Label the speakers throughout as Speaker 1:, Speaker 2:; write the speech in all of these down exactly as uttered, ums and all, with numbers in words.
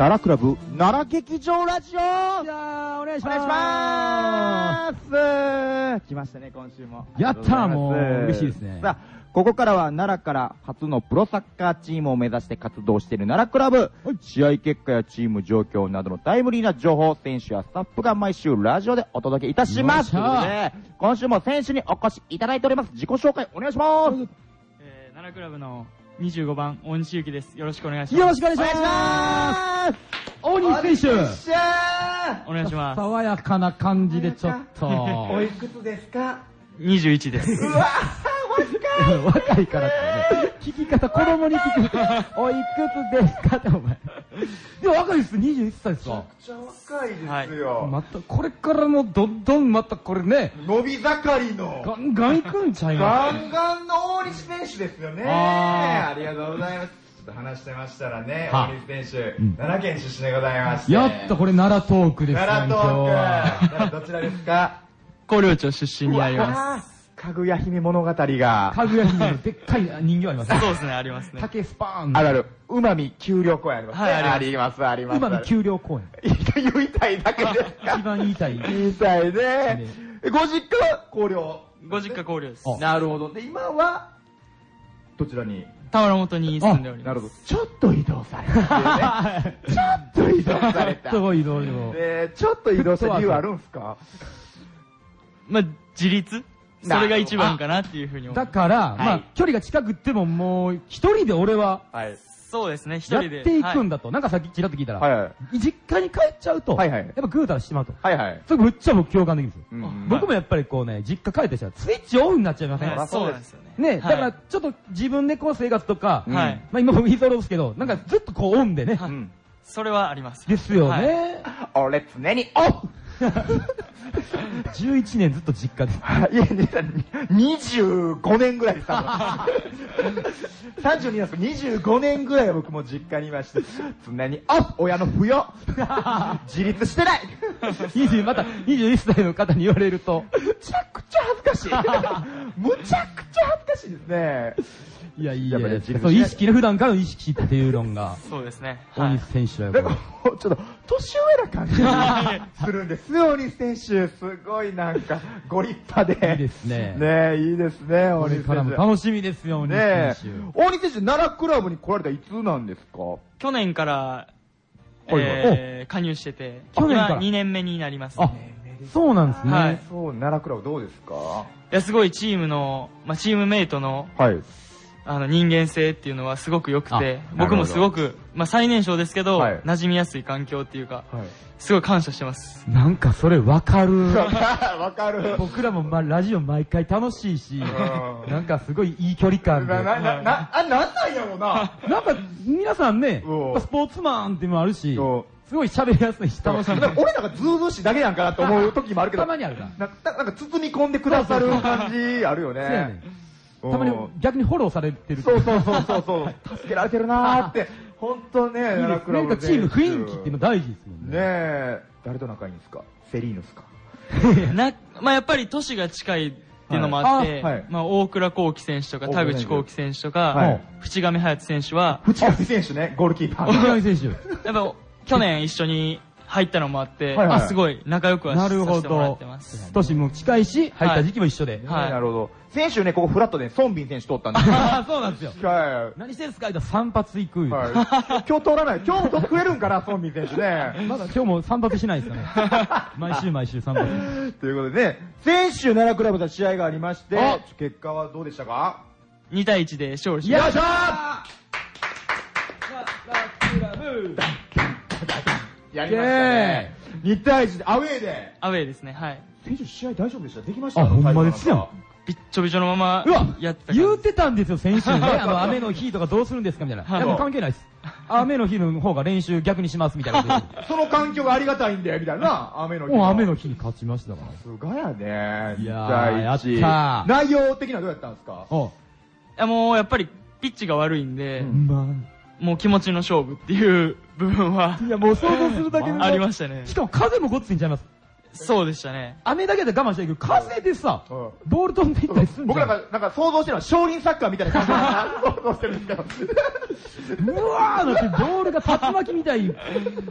Speaker 1: 奈良クラブ奈良劇場ラジオ。いや
Speaker 2: ーお願いします。
Speaker 1: お願いします。来ましたね、今週も。
Speaker 2: やったー、もう嬉しいですね。
Speaker 1: さあ、ここからは奈良から初のプロサッカーチームを目指して活動している奈良クラブ、試合結果やチーム状況などのタイムリーな情報、選手やスタッフが毎週ラジオでお届けいたします。ということで、今週も選手にお越しいただいております。自己紹介お願いします。
Speaker 3: えー、奈良クラブのにじゅうごばん大西ゆきです。よろしくお願いします。
Speaker 2: よろしくお願いします。大西選手、
Speaker 3: お願いします。
Speaker 2: 爽やかな感じでちょっと。
Speaker 1: おいくつですか？
Speaker 3: にじゅういちです。
Speaker 1: うわー、
Speaker 2: 若い若いからってね、聞き方子供に聞く。おいくつですかってお前。でも若いです、にじゅういっさいですか。
Speaker 1: めちゃくちゃ若いですよ、はい、
Speaker 2: またこれからもどんどんまたこれね、
Speaker 1: 伸び盛りの
Speaker 2: ガンガンいくんちゃいます。
Speaker 1: ガンガンの大西選手ですよね。あ, ありがとうございます。ちょっと話してましたらね、大西選手、うん、奈良県出身でございまして、
Speaker 2: やっとこれ奈良トークですね。
Speaker 1: 奈良トークどちらですか？
Speaker 3: 広陵町出身にあります。
Speaker 1: かぐや姫物語が。
Speaker 2: かぐや姫のでっかい人形ありますね。
Speaker 3: そうですね、ありますね。
Speaker 2: 竹スパーン。
Speaker 1: あるある。うまみ丘陵公園ありますね。はい、あります、あります。
Speaker 2: うまみ丘陵公園。
Speaker 1: 言いたいだけですか？
Speaker 2: 一番言いたい。
Speaker 1: 言いたいね。ご実家は広陵。
Speaker 3: ご実家広陵です。
Speaker 1: なるほど。で、今は、どちらに？
Speaker 3: 田原本に住んでおります。
Speaker 1: なるほど。ちょっと移動された、ね。ちょっと移動された。
Speaker 2: ちょっと移動よ。
Speaker 1: で、ちょっと移動した理由あるんすか？
Speaker 3: まあ、自立それが一番かなっていうふうに思う。
Speaker 2: だから、まあ、距離が近くってももう、一人で俺は、
Speaker 3: そうですね、一人で。
Speaker 2: やっていくんだと。なんかさっきちらっと聞いたら、実家に帰っちゃうと、やっぱぐうたらしてまうと。それむっちゃ僕共感できるんですよ。僕もやっぱりこうね、実家帰ってしたら、スイッチオフになっちゃいません？
Speaker 3: そうですよね。
Speaker 2: ね、だからちょっと自分でこう生活とか、まあ今も居候ですけど、なんかずっとこうオンでね。
Speaker 3: それはあります。
Speaker 2: ですよね。
Speaker 1: 俺常にオフ
Speaker 2: じゅういちねんずっと実家で。
Speaker 1: いや、にじゅうごねんぐらいです。さんじゅうになんですけど、にじゅうごねんぐらいは僕も実家にいまして、常にオフ親の扶養自立してない
Speaker 2: にじゅうまたにじゅういっさいの方に言われると、
Speaker 1: むちゃくちゃ恥ずかしいむちゃくちゃ恥ずかしいですね。
Speaker 2: いや、いいね。そう、意識ね、普段からの意識っていう論が。
Speaker 3: そうですね。
Speaker 2: 大西選手は
Speaker 1: だからちょっと、年上な感じがするんですよ、大西選手。すごいなんか、ご立派で。
Speaker 2: いいですね。
Speaker 1: ねいいですね、大西選手。
Speaker 2: 楽しみですよ、大西選
Speaker 1: 手。大西選手、奈良クラブに来られたいつなんですか？
Speaker 3: 去年から、えー、加入してて、
Speaker 2: 去年から
Speaker 3: にねんめになりますね。
Speaker 2: そうなんですね。
Speaker 3: はい。
Speaker 1: そう、奈良クラブどうですか？
Speaker 3: いや、すごいチームの、まあ、チームメイトの、
Speaker 1: はい。
Speaker 3: あの人間性っていうのはすごく良くて、僕もすごく、まあ、最年少ですけど、はい、馴染みやすい環境っていうか、はい、すごい感謝してます。
Speaker 2: なんかそれわかる。
Speaker 1: わかる。
Speaker 2: 僕らも、まあ、ラジオ毎回楽しいし、なんかすごいいい距離感で。
Speaker 1: な、な、な、な、あ、なんなんやろうな。
Speaker 2: なんか皆さんね、スポーツマンっていうのもあるし、すごい喋りやすいし楽しい。
Speaker 1: 俺なんかズーズーしいだけなんかなと思う時もあるけど、
Speaker 2: たまにあるな。
Speaker 1: なんか、なんか包み込んでくださる感じあるよね。
Speaker 2: たまに逆にフォローされてる。
Speaker 1: そうそうそうそうそう。助けられてるなーって。本当ね、
Speaker 2: なんかチーム雰囲気っていうの大事ですもんね。
Speaker 1: ねえ。誰と仲いいんですか？セリーヌですか？
Speaker 3: な、まあやっぱり都市が近いっていうのもあって、まあ大倉幸輝選手とか田口幸輝選手とか、淵上隼人選手は、
Speaker 1: 淵上選手ね、ゴールキーパー。
Speaker 2: 淵上選手。
Speaker 3: やっぱ去年一緒に入ったのもあって、すごい仲良くはさせてもらってます。
Speaker 2: 年も近いし、入った時期も一緒で。
Speaker 1: はい。なるほど。選手ね、ここフラットでソンビン選手通ったんです
Speaker 2: よ。そうなんですよ。はい。何してんすか？散髪行く。
Speaker 1: はい。今日通らない。今日も食えるんかな、ソンビン選手ね。
Speaker 2: まだ今日も散髪しないですかね。毎週毎週散髪。
Speaker 1: ということでね、先週奈良クラブと試合がありまして、結果はどうでしたか？
Speaker 3: にたいいちで勝利しました。
Speaker 1: よいしょー！奈良クラブやりましたね。にたいいちで、アウェーで。
Speaker 3: アウェーですね、はい。
Speaker 1: 選手試合大丈夫でした？できました？
Speaker 2: あ、ほんまですよ。
Speaker 3: びっちょびちょのままやってた。
Speaker 2: 言うてたんですよ、先週ね。あの、雨の日とかどうするんですかみたいな。でも関係ないです。雨の日の方が練習逆にしますみたいな。
Speaker 1: その環境がありがたいんだよ、みたいな。雨の日。
Speaker 2: もう雨の日に勝ちましたから。
Speaker 1: さすがやね。
Speaker 2: いやー、やった
Speaker 1: 内容的にはどうやったんですか？
Speaker 3: いや、もうやっぱりピッチが悪いんで、もう気持ちの勝負っていう部分は。
Speaker 2: いや、もう想像するだけで
Speaker 3: ありましたね。
Speaker 2: しかも風もごっついんちゃいます？
Speaker 3: そうでしたね。
Speaker 2: 雨だけで我慢したけど、風でさ、ボール飛んでいったりするんじゃん。
Speaker 1: 僕なんか、なんか想像してるのは少林サッカーみたいな感じで想像してるんですけど。
Speaker 2: うわーなってボールが竜巻みたい。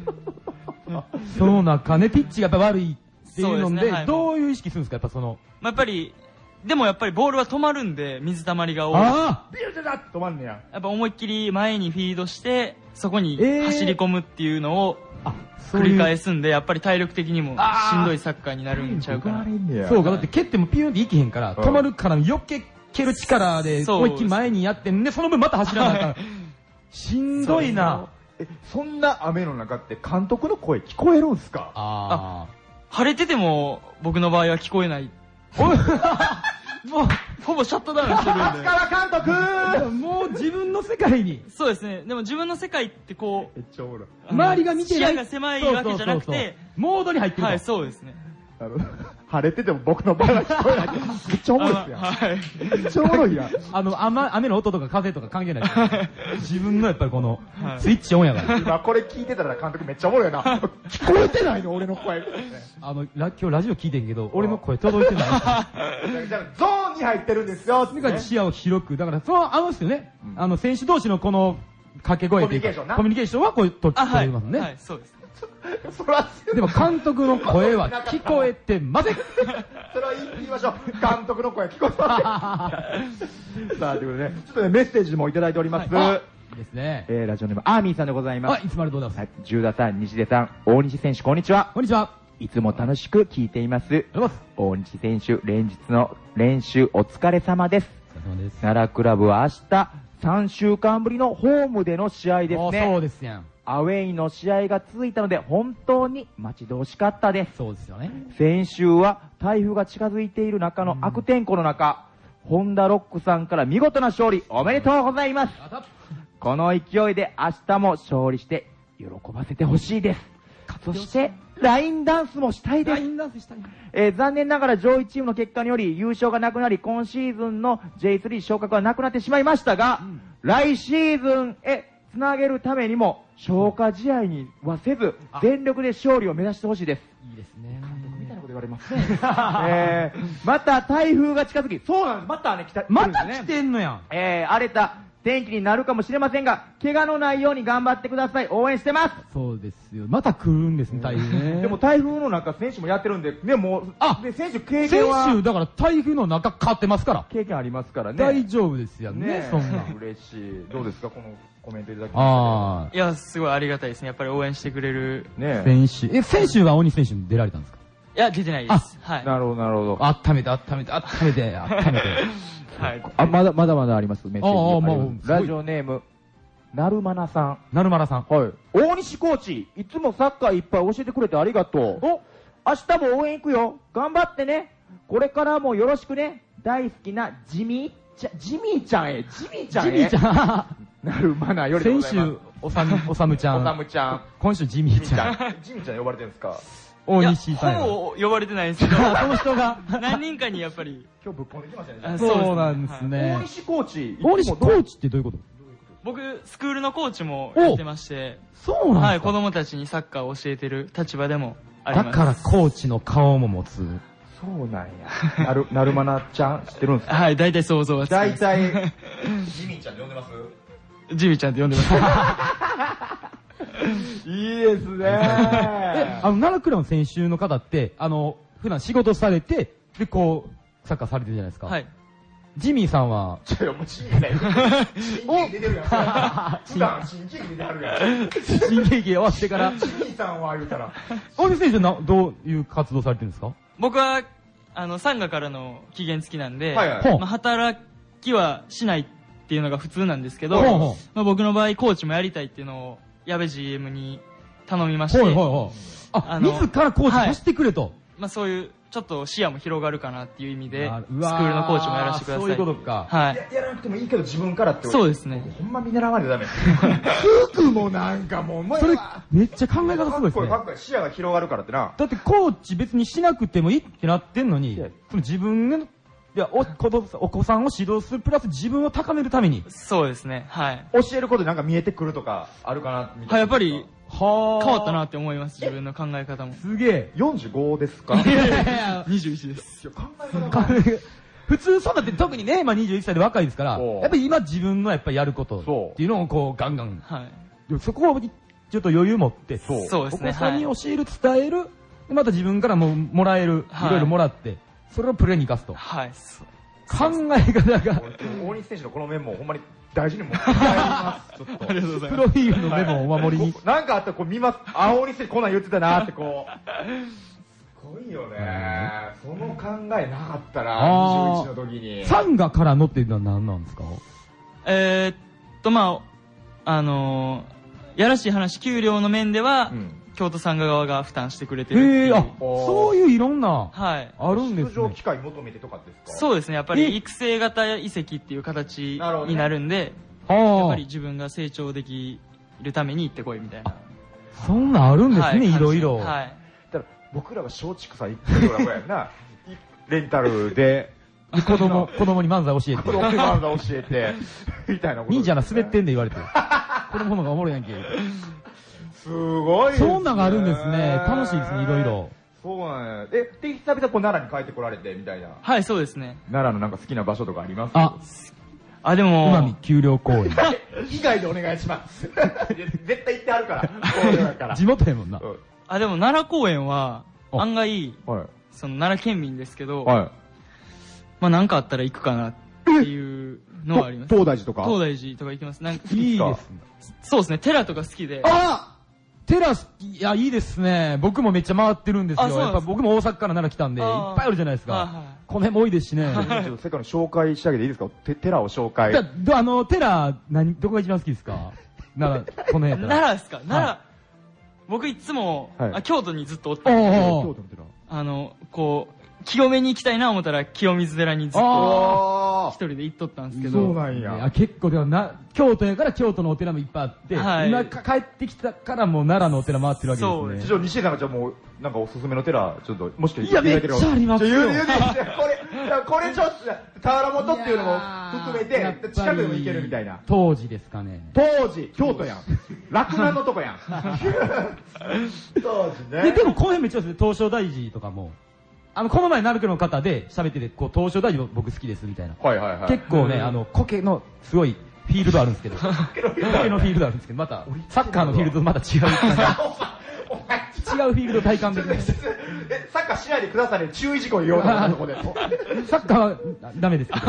Speaker 2: そうなんかね、ピッチがやっぱ悪いっていうので、どういう意識するんですか、やっぱその。
Speaker 3: まあ、やっぱり、でもやっぱりボールは止まるんで、水たまりが多い。
Speaker 2: あ
Speaker 1: あビルドだって止まんねや。
Speaker 3: やっぱ思いっきり前にフィードして、そこに走り込むっていうのを、繰り返すんで、やっぱり体力的にもしんどいサッカーになるんちゃうかな。
Speaker 2: そうか、だって蹴ってもピューンっていけへんから、止まるから余計蹴る力で思いっきり前にやってんで、その分また走らなあかん。しんどいな。
Speaker 1: え、そんな雨の中って監督の声聞こえるんすか？
Speaker 3: ああ。晴れてても僕の場合は聞こえない。もう、ほぼシャットダウンしてるんで。
Speaker 1: 松川監督
Speaker 2: もう自分の世界に。
Speaker 3: そうですね。でも自分の世界ってこう、
Speaker 1: めっちゃおもろい。
Speaker 2: 周りが見てない。
Speaker 3: 視野が狭いわけじゃなくて、
Speaker 2: モードに入ってる。
Speaker 3: はい、そうですね。
Speaker 1: あの、晴れてても僕の場合は聞こえない。めっちゃおもろいっすやん。はい。めっちゃおもろいやん。
Speaker 2: あの、雨、雨の音とか風とか関係ない。自分のやっぱりこの、スイッチオンやから。
Speaker 1: 今これ聞いてたら監督めっちゃおもろいな。聞こえてないの俺の声。
Speaker 2: あの、今日ラジオ聞いてんけど、俺の声届いてない。
Speaker 1: じゃあ、ゾーンに入ってるんですよ。
Speaker 2: とにかく視野を広く。だから、その、あのですよね。あの、選手同士のこの、掛け声というか、コミュニケーションはこう、取れますね。
Speaker 3: はい、そうです。
Speaker 2: でも監督の声は聞こえてません。
Speaker 1: それは言いましょう。監督の声聞こえてません。さあ、ということでね、ちょっとね、メッセージもいただいております。
Speaker 2: ですね。
Speaker 1: えー、ラジオネーム、アーミーさんでございます。
Speaker 2: いつもありがとうございます。
Speaker 1: ジューダさん、西出さん、大西選手、こんにちは。
Speaker 2: こんにちは。
Speaker 1: いつも楽しく聞いています。大西選手、連日の練習お疲れ様です。
Speaker 2: お疲れ様です。
Speaker 1: 奈良クラブは明日、さんしゅうかんぶりのホームでの試合ですね。
Speaker 2: そうですやん。
Speaker 1: アウェイの試合が続いたので本当に待ち遠しかったです。
Speaker 2: そうですよね。
Speaker 1: 先週は台風が近づいている中の悪天候の中、ホンダロックさんから見事な勝利おめでとうございます。この勢いで明日も勝利して喜ばせてほしいです。そしてラインダンスもしたいです。
Speaker 2: ラインダンスしたい。
Speaker 1: えー、残念ながら上位チームの結果により優勝がなくなり今シーズンの ジェイスリー 昇格はなくなってしまいましたが、うん、来シーズンへつなげるためにも消化試合にはせず全力で勝利を目指してほしいです。
Speaker 2: いいですね。
Speaker 1: みたいなこと言われますね。えー、また台風が近づき、そうなんです。またね来た、
Speaker 2: また来てんのやん。
Speaker 1: えー、荒れた天気になるかもしれませんが、怪我のないように頑張ってください。応援してます。
Speaker 2: そうですよ。また来るんですね、台風ね。
Speaker 1: でも台風の中選手もやってるんで、ね、もう、あ、で選手経験は。
Speaker 2: 選手だから台風の中勝ってますから。
Speaker 1: 経験ありますからね。
Speaker 2: 大丈夫ですよね。ね、そんな。
Speaker 1: 嬉しい。どうですかこのコメントいただきました。
Speaker 3: ああ。いや、すごいありがたいですね。やっぱり応援してくれる。
Speaker 2: ね選手。え、選手は大西選手に出られたんですか？
Speaker 3: いや、出てないです。はい。
Speaker 1: なるほど、なるほど。
Speaker 2: 温めて、温めて、温めて、温めて。
Speaker 1: はい。あ、まだ、まだまだあります、メッセージ。ああ、もう。ラジオネーム、なるまなさん。
Speaker 2: なるまなさん。
Speaker 1: はい。大西コーチ、いつもサッカーいっぱい教えてくれてありがとう。お明日も応援行くよ。頑張ってね。これからもよろしくね。大好きなジミーちゃ、ジミーちゃんへ、ジミーちゃんへ。
Speaker 2: ジミーちゃん。
Speaker 1: なるまなよりでございます。
Speaker 2: 先週、おさむ、おさむちゃん。
Speaker 1: おさむちゃん。
Speaker 2: 今週、ジミーちゃん。
Speaker 1: ジミーちゃん呼ばれてるんですか？
Speaker 3: 大西さん。ほぼ呼ばれてないんですけど、
Speaker 2: その人が
Speaker 3: 何人かにやっぱり。
Speaker 1: 今日ぶっ込んできましたね。
Speaker 2: そうなんですね。
Speaker 1: 大西コーチ。
Speaker 2: 大西コーチってどういうこと？
Speaker 3: 僕、スクールのコーチもやってまして。
Speaker 2: そうなんですか？
Speaker 3: はい、子供たちにサッカーを教えてる立場でもあります。
Speaker 2: だからコーチの顔も持つ。
Speaker 1: そうなんや。なる、なるまなちゃん知ってるんですか？
Speaker 3: はい、大体想像はつきます。
Speaker 1: 大体、ジミーちゃんって呼んでます？
Speaker 3: ジミーちゃんって呼んでます。
Speaker 1: いいですね。え、
Speaker 2: あの、奈良クラブの選手の方って、あの、普段仕事されて、で、こう、サッカーされてるじゃないですか。
Speaker 3: はい。
Speaker 2: ジミーさんは、
Speaker 1: ちょ、もうジミーだよ。新喜劇出てるやん。普段新喜劇出てはるやん。
Speaker 2: 新喜劇終わってから。
Speaker 1: ジミーさんは言うたら。
Speaker 2: 大西選手はどういう活動されてるんですか？
Speaker 3: 僕は、あの、サンガからの期限付きなんで、
Speaker 1: はいはい、
Speaker 3: まあ、働きはしないっていうのが普通なんですけど、ほうほうまあ、僕の場合、コーチもやりたいっていうのを、矢部 ジーエム に頼みまして、はいはいはい、
Speaker 2: あ、あ自らコーチ走ってくれと。はい、
Speaker 3: まあそういう、ちょっちょっと視野も広がるかなっていう意味で、スクールのコーチもやらせてください。
Speaker 2: そういうことか。
Speaker 3: はい。
Speaker 1: や, やらなくてもいいけど自分からって
Speaker 3: そうですね。
Speaker 1: ほんま見習わないとダメ。服もなんかもう、
Speaker 2: それ、めっちゃ考え方すごいですね。
Speaker 1: かっこいい、視野が広がるからってな。
Speaker 2: だってコーチ別にしなくてもいいってなってんのに、その自分の、いやお、お子さんを指導するプラス自分を高めるために。
Speaker 3: そうですね。はい。
Speaker 1: 教えることでなんか見えてくるとかあるかなみたいな。
Speaker 3: はい、やっぱり、 は変わったなって思います、自分の考え方も。
Speaker 2: すげえ。
Speaker 1: よんじゅうごですか？
Speaker 3: いやいやいや、にじゅういちです。
Speaker 2: 考え普通そうだって特にね、まあにじゅういっさいで若いですから、やっぱり今自分のやっぱりやることっていうのをこうガンガン。はい。そこをちょっと余裕持って、
Speaker 3: そうですね。
Speaker 2: お子さんに教える、伝える、また自分からももらえる、いろいろもらって、それをプレーに生かすと。
Speaker 3: はい。
Speaker 2: 考え方が。
Speaker 1: 大西選手のこのメモをほんまに大事に持って帰ります。ちょっと。
Speaker 3: ありがとうございます。
Speaker 2: プロフィールのメモをお守りに。
Speaker 1: なんかあったらこう見ます。あ、大西選手こんなん言ってたなってこう。すごいよね。その考えなかったら、にじゅういちの時に。
Speaker 2: サンガからのっていうのは何なんですか？
Speaker 3: えーっと、まあ、あのー、やらしい話、給料の面では、うん、京都サンガ側が負担してくれてるっていう。
Speaker 2: えー、あ、そういういろんな、
Speaker 3: はい。
Speaker 2: あるんですね。
Speaker 1: 出場機会求めてとかですか？
Speaker 3: そうですね。やっぱり育成型移籍っていう形になるんで、ね、やっぱり自分が成長できるために行ってこいみたいな。
Speaker 2: そんなんあるんですね、はい、いろいろ。
Speaker 3: はい。
Speaker 1: だから僕らが松竹さん行ってるようなやんな。レンタルで。
Speaker 2: 子供、子供に漫才教えて。
Speaker 1: 子供に漫才教えて。みたいなこと、ね。
Speaker 2: 忍者な滑ってんで言われて。子供の方がおもろいやんけ。
Speaker 1: すごいですね。
Speaker 2: そんなんがあるんですね。楽しいですね、いろいろ。
Speaker 1: そうなんや。え、で、久々こう奈良に帰ってこられて、みたいな。
Speaker 3: はい、そうですね。
Speaker 1: 奈良のなんか好きな場所とかあります？
Speaker 2: あ、
Speaker 3: あ、でも。
Speaker 2: 今見丘陵公園。
Speaker 1: 以外でお願いします。絶対行ってあるから。公園だから。
Speaker 2: 地元やもんな。
Speaker 3: うん、あ、でも奈良公園は、案外、はい、その奈良県民ですけど、はい、まあなんかあったら行くかなっていうのはあります。
Speaker 1: 東大寺とか
Speaker 3: 東大寺とか行きます。なんか
Speaker 2: いいですね。
Speaker 3: そうですね、寺とか好きで。
Speaker 2: あテラス、いや、いいですね。僕もめっちゃ回ってるんですよ。やっぱ僕も大阪から奈良来たんで、いっぱいあるじゃないですか。この辺も多いですしね。
Speaker 1: ちょっと世界の紹介してあげていいですか？テテラを紹介。
Speaker 2: あの、テラ、何、どこが一番好きですか？奈良、この辺やったら。
Speaker 3: 奈良ですか？奈良、僕いつも、あ、京都にずっとおったんですけど、あの、こう、清めに行きたいな思ったら清水寺にずっと一人で行っとったんですけど。
Speaker 1: そうなんや。
Speaker 2: 結構ではな、京都やから京都のお寺もいっぱいあって、はい、今帰ってきたからもう奈良のお寺回ってるわけですね。そうです。
Speaker 1: 一応西江さんがじゃあもう、なんかおすすめの寺、ちょっと、もしかして
Speaker 2: いや、めっちゃありますよ。
Speaker 1: 言う言う言うこれ、これちょっと、俵本っていうのも含めて、近くでも行けるみたいな。
Speaker 2: 当時ですかね。
Speaker 1: 当時、京都やん。洛南のとこやん。当時ね。
Speaker 2: でもこの辺めっちゃですね、東照大寺とかも。あの、この前、鳴門の方で喋ってて、こう、東照大寺僕好きです、みたいな。
Speaker 1: はいはいはい。
Speaker 2: 結構ね、あの、苔の、すごい、フィールドあるんですけど。苔のフィールドあるんですけど、また、サッカーのフィールドとまた違う感じ。違うフィールド体感できます。
Speaker 1: え、サッカーしないでくださいね、注意事項言おうな、とこで。
Speaker 2: サッカーはダメですけど。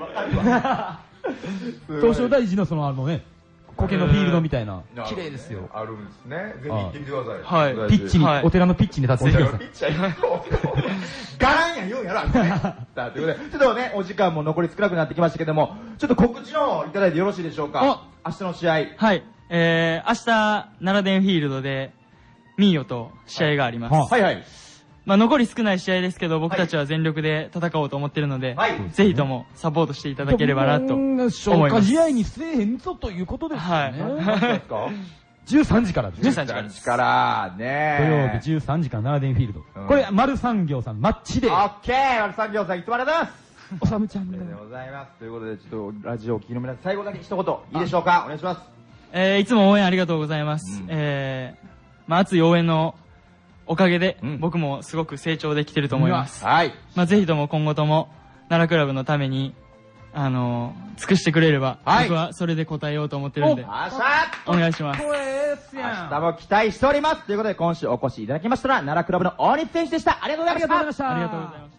Speaker 2: 東照大寺のその、あのね、苔のフィールドみたいな。綺麗ですよ。
Speaker 1: あるんですね。ぜひ行ってみてください。
Speaker 3: はい。
Speaker 2: ピッチに、お寺のピッチに立ってください。
Speaker 1: ピッチャーガランや言うんやろ、あれね。さあ、ということで、ちょっとね、お時間も残り少なくなってきましたけども、ちょっと告知のいただいてよろしいでしょうか。明日の試合。
Speaker 3: はい。えー、明日、奈良電フィールドで、ミーヨと試合があります。
Speaker 1: はいはい。
Speaker 3: まあ残り少ない試合ですけど、僕たちは全力で戦おうと思ってるので、はい、ぜひともサポートしていただければなと思います。
Speaker 2: 消化試合にせえへんぞということですね。はい。じゅうさんじからですね。
Speaker 1: じゅうさんじからね。
Speaker 2: 土曜日じゅうさんじから奈良電フィールド。うん、これ、丸産業さん、マッチで。
Speaker 1: オッケー丸産業さん、いつもありがとうございます。
Speaker 2: おさむちゃん
Speaker 1: ありがとうございます。ということで、ちょっとラジオを聞きの皆さん、最後だけ一言、いいでしょうか？お願いします。
Speaker 3: えー、いつも応援ありがとうございます。うん、えー、まあ熱い応援のおかげで、うん、僕もすごく成長できてると思います。
Speaker 1: はい。
Speaker 3: まあぜひとも今後とも、奈良クラブのために、あのー、尽くしてくれれば、はい、僕はそれで答えようと思ってるんで、お願いします。
Speaker 1: 明日も期待しております。ということで、今週お越しいただきましたら、奈良クラブの大西選手でした。ありがとうございました。
Speaker 2: ありがとうございました。
Speaker 3: ありがとうございました。